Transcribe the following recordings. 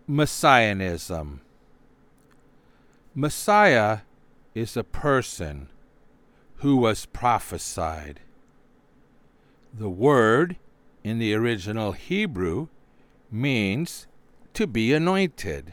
Messianism. Messiah is a person who was prophesied. The word in the original Hebrew means to be anointed.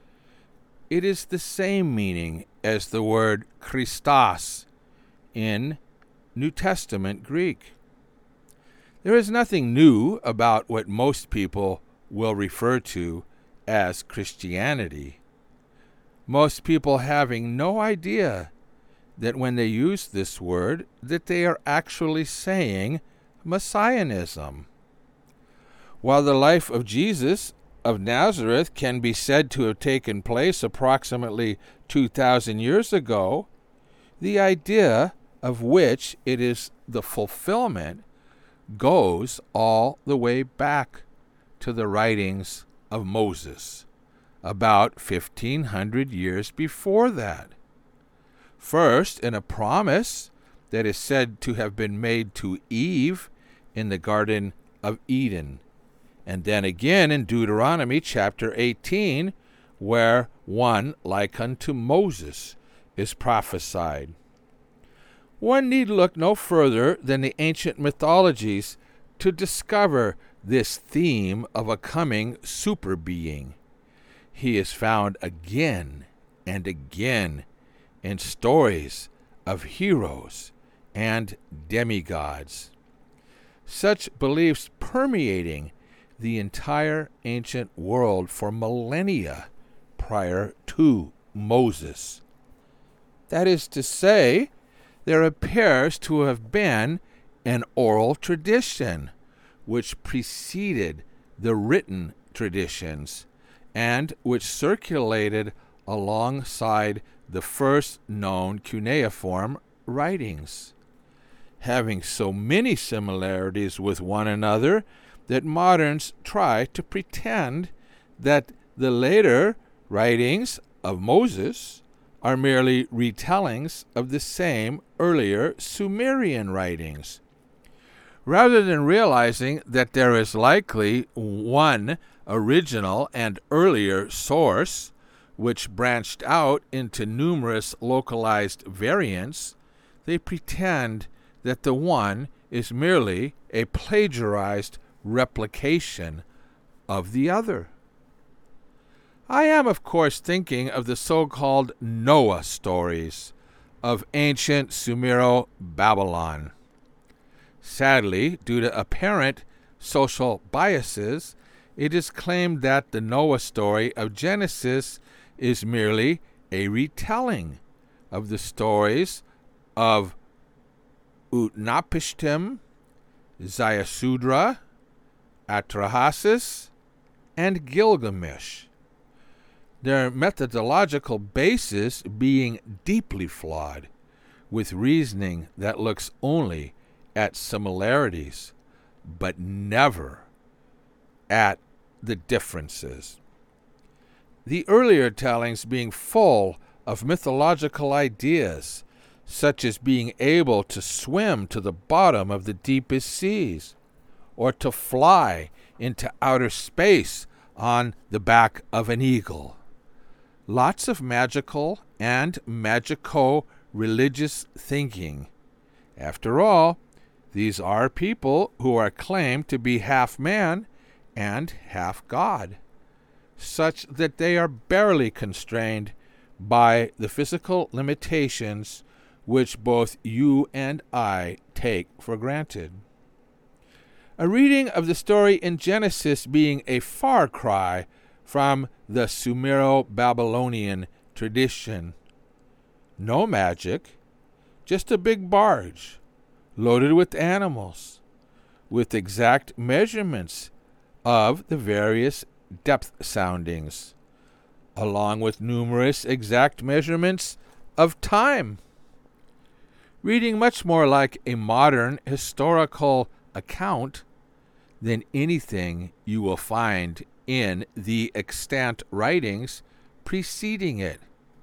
It is the same meaning as the word Christos in New Testament Greek. There is nothing new about what most people will refer to as Christianity. Most people having no idea that when they use this word, that they are actually saying Messianism. While the life of Jesus of Nazareth can be said to have taken place approximately 2,000 years ago, the idea of which it is the fulfillment goes all the way back to the writings of Moses, about 1,500 years before that. First, in a promise that is said to have been made to Eve in the Garden of Eden, and then again in Deuteronomy chapter 18, where one like unto Moses is prophesied. One need look no further than the ancient mythologies to discover this theme of a coming super being. He is found again and again in stories of heroes and demigods. Such beliefs permeating the entire ancient world for millennia prior to Moses. That is to say, there appears to have been an oral tradition which preceded the written traditions and which circulated alongside the first known cuneiform writings, having so many similarities with one another that moderns try to pretend that the later writings of Moses are merely retellings of the same earlier Sumerian writings. Rather than realizing that there is likely one original and earlier source, which branched out into numerous localized variants, they pretend that the one is merely a plagiarized replication of the other. I am, of course, thinking of the so-called Noah stories of ancient Sumero-Babylon. Sadly, due to apparent social biases, it is claimed that the Noah story of Genesis is merely a retelling of the stories of Utnapishtim, Ziusudra, Atrahasis, and Gilgamesh, their methodological basis being deeply flawed, with reasoning that looks only at similarities, but never at the differences. The earlier tellings being full of mythological ideas, such as being able to swim to the bottom of the deepest seas, or to fly into outer space on the back of an eagle. Lots of magical and magico-religious thinking. After all, these are people who are claimed to be half man and half God, such that they are barely constrained by the physical limitations which both you and I take for granted. A reading of the story in Genesis being a far cry from the Sumero-Babylonian tradition. No magic, just a big barge loaded with animals, with exact measurements of the various depth soundings, along with numerous exact measurements of time. Reading much more like a modern historical account than anything you will find in the extant writings preceding it,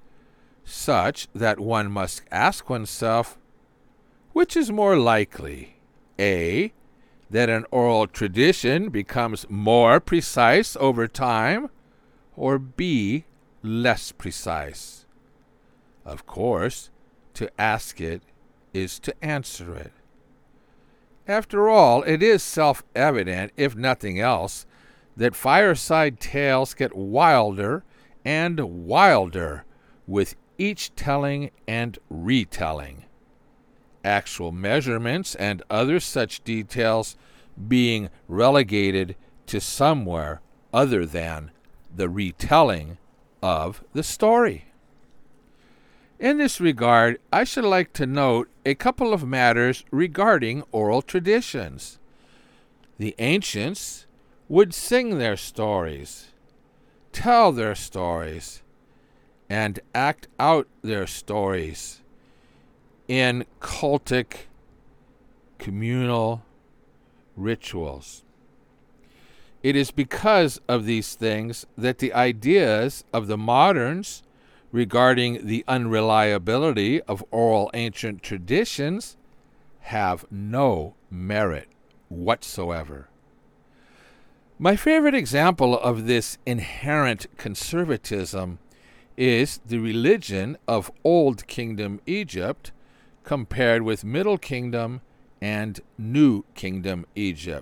such that one must ask oneself, which is more likely, A, that an oral tradition becomes more precise over time, or B, less precise? Of course, to ask it is to answer it. After all, it is self-evident, if nothing else, that fireside tales get wilder and wilder with each telling and retelling. Actual measurements and other such details being relegated to somewhere other than the retelling of the story. In this regard, I should like to note a couple of matters regarding oral traditions. The ancients would sing their stories, tell their stories, and act out their stories in cultic, communal rituals. It is because of these things that the ideas of the moderns regarding the unreliability of oral ancient traditions have no merit whatsoever. My favorite example of this inherent conservatism is the religion of Old Kingdom Egypt compared with Middle Kingdom and New Kingdom Egypt.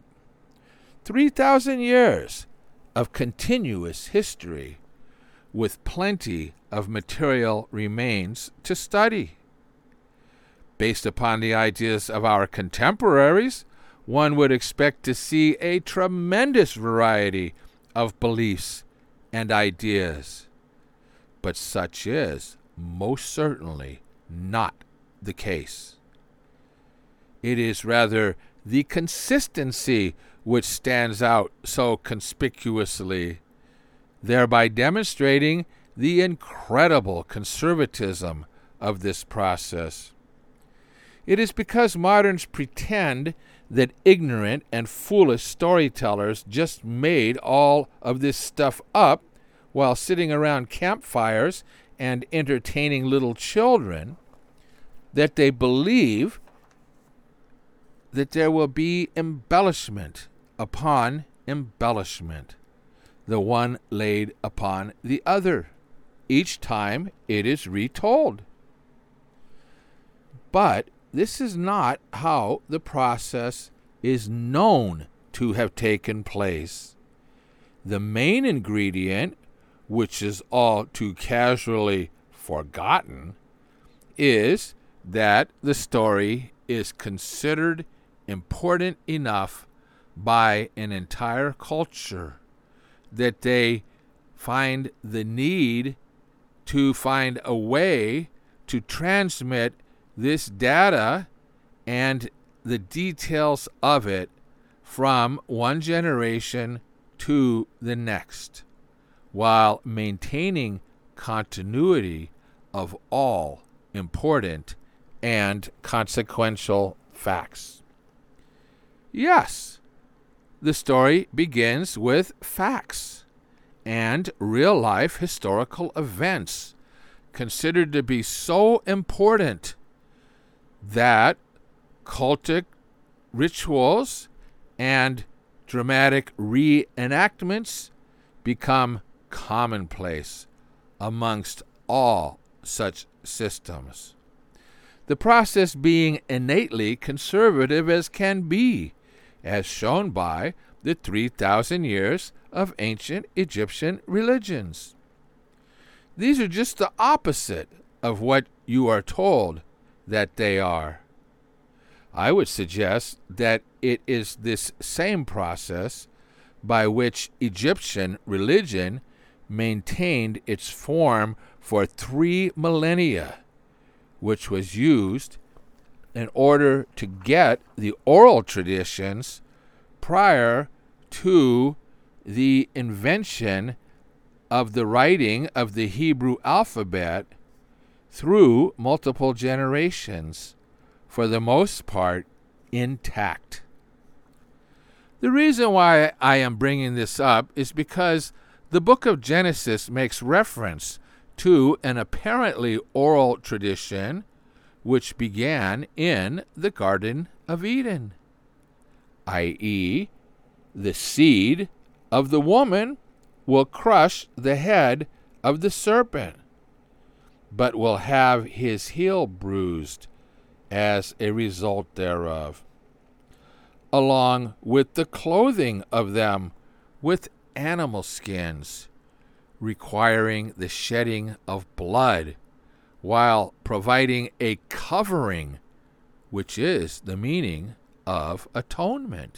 3,000 years of continuous history with plenty of material remains to study. Based upon the ideas of our contemporaries, one would expect to see a tremendous variety of beliefs and ideas. But such is most certainly not the case. It is rather the consistency which stands out so conspicuously, thereby demonstrating the incredible conservatism of this process. It is because moderns pretend that ignorant and foolish storytellers just made all of this stuff up while sitting around campfires and entertaining little children, that they believe that there will be embellishment upon embellishment, the one laid upon the other, each time it is retold. But this is not how the process is known to have taken place. The main ingredient, which is all too casually forgotten, is that the story is considered important enough by an entire culture that they find the need to find a way to transmit this data and the details of it from one generation to the next, while maintaining continuity of all important and consequential facts. Yes, the story begins with facts and real-life historical events considered to be so important that cultic rituals and dramatic reenactments become commonplace amongst all such systems. The process being innately conservative as can be, as shown by the 3,000 years of ancient Egyptian religions. These are just the opposite of what you are told that they are. I would suggest that it is this same process by which Egyptian religion maintained its form for 3 millennia, which was used in order to get the oral traditions prior to the invention of the writing of the Hebrew alphabet through multiple generations, for the most part intact. The reason why I am bringing this up is because the book of Genesis makes reference to an apparently oral tradition which began in the Garden of Eden, i.e., the seed of the woman will crush the head of the serpent, but will have his heel bruised as a result thereof, along with the clothing of them with animal skins, requiring the shedding of blood, while providing a covering, which is the meaning of atonement,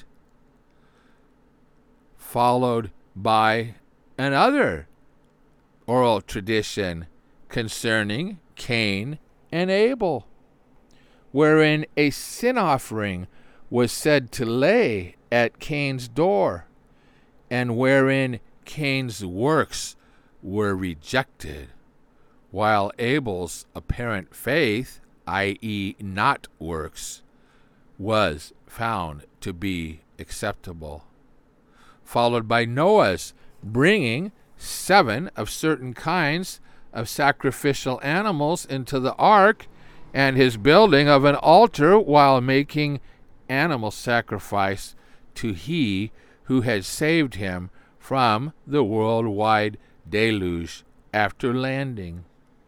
followed by another oral tradition concerning Cain and Abel, wherein a sin offering was said to lay at Cain's door, and wherein Cain's works were rejected, while Abel's apparent faith, i.e., not works, was found to be acceptable, followed by Noah's bringing 7 of certain kinds of sacrificial animals into the ark, and his building of an altar while making animal sacrifice to he who had saved him from the worldwide deluge after landing.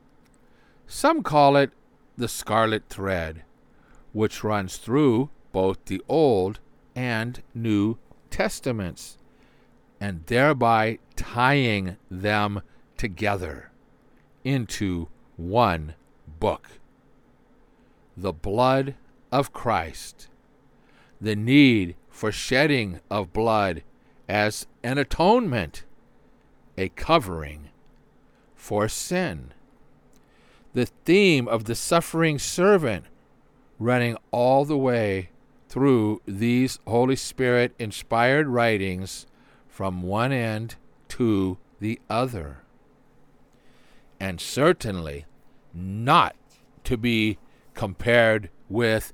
Some call it the scarlet thread, which runs through both the Old and New Testaments, and thereby tying them together into one book. The blood of Christ, the need for shedding of blood as an atonement, a covering for sin. The theme of the suffering servant running all the way through these Holy Spirit-inspired writings from one end to the other. And certainly not to be compared with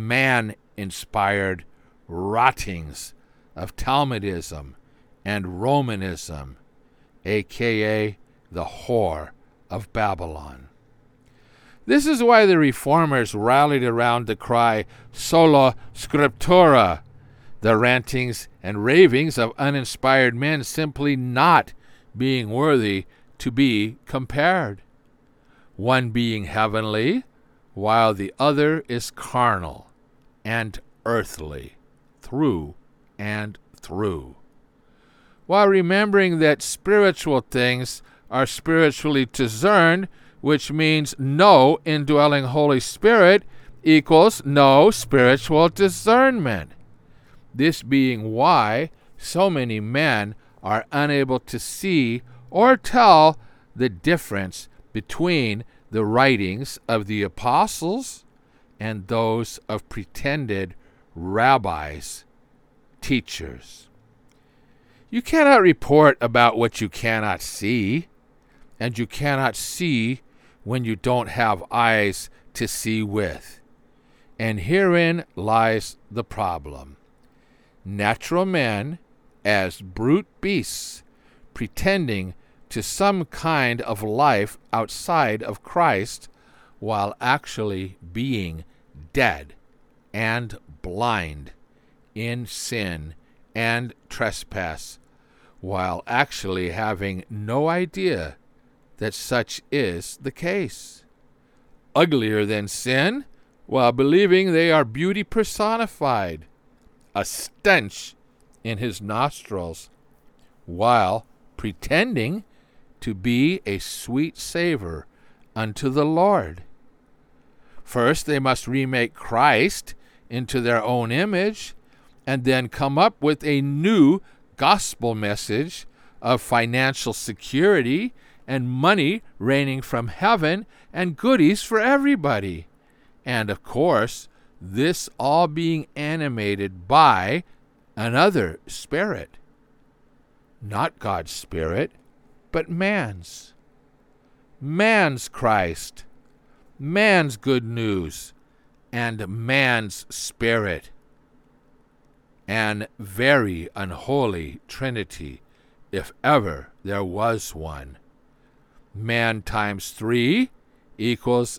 man-inspired rottings of Talmudism and Romanism, a.k.a. the whore of Babylon. This is why the Reformers rallied around the cry, sola scriptura, the rantings and ravings of uninspired men simply not being worthy to be compared, one being heavenly, while the other is carnal and earthly, through and through, while remembering that spiritual things are spiritually discerned, which means no indwelling Holy Spirit equals no spiritual discernment. This being why so many men are unable to see or tell the difference between the writings of the apostles and those of pretended rabbis, teachers. You cannot report about what you cannot see, and you cannot see when you don't have eyes to see with. And herein lies the problem. Natural men, as brute beasts, pretending to some kind of life outside of Christ, while actually being dead and blind in sin and trespass, while actually having no idea that such is the case. Uglier than sin, while believing they are beauty personified, a stench in his nostrils, while pretending to be a sweet savor unto the Lord. First, they must remake Christ into their own image, and then come up with a new gospel message of financial security and money raining from heaven and goodies for everybody. And of course, this all being animated by another spirit. Not God's Spirit, but man's. Man's Christ, man's good news, and man's spirit. An very unholy trinity, if ever there was one. Man times 3 equals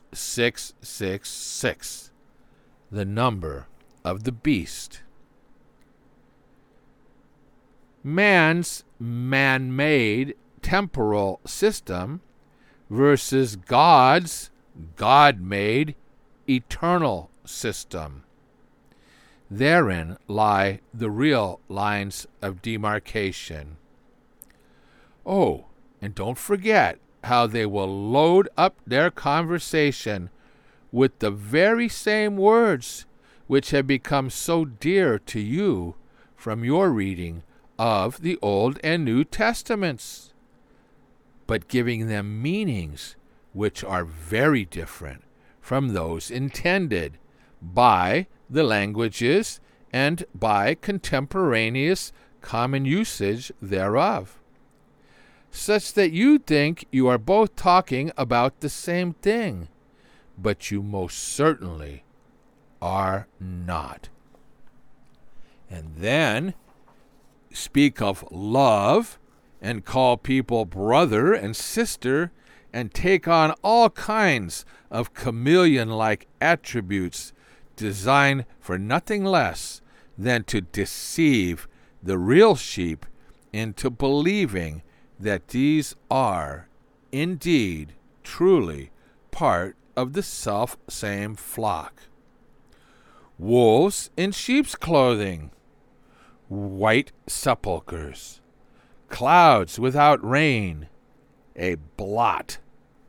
666, the number of the beast. man's man-made temporal system versus God's God-made eternal system. Therein lie the real lines of demarcation. Oh, and don't forget how they will load up their conversation with the very same words which have become so dear to you from your reading of the Old and New Testaments, but giving them meanings which are very different from those intended by the languages and by contemporaneous common usage thereof, such that you think you are both talking about the same thing, but you most certainly are not. And then speak of love and call people brother and sister and take on all kinds of chameleon-like attributes designed for nothing less than to deceive the real sheep into believing that these are indeed truly part of the self-same flock. Wolves in sheep's clothing, white sepulchres, clouds without rain, a blot,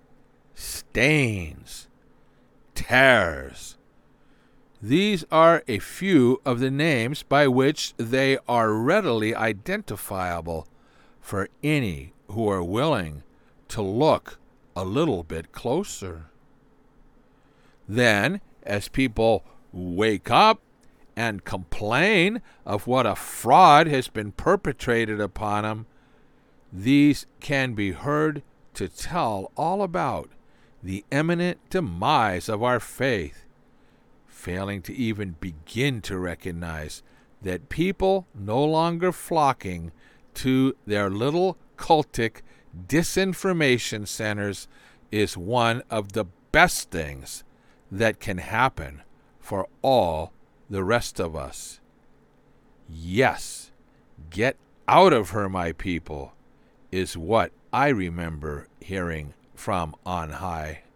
stains, tares. These are a few of the names by which they are readily identifiable for any who are willing to look a little bit closer. Then, as people wake up and complain of what a fraud has been perpetrated upon them, these can be heard to tell all about the imminent demise of our faith, failing to even begin to recognize that people no longer flocking to their little cultic disinformation centers is one of the best things that can happen for all the rest of us. Yes, get out of her, my people, is what I remember hearing from on high.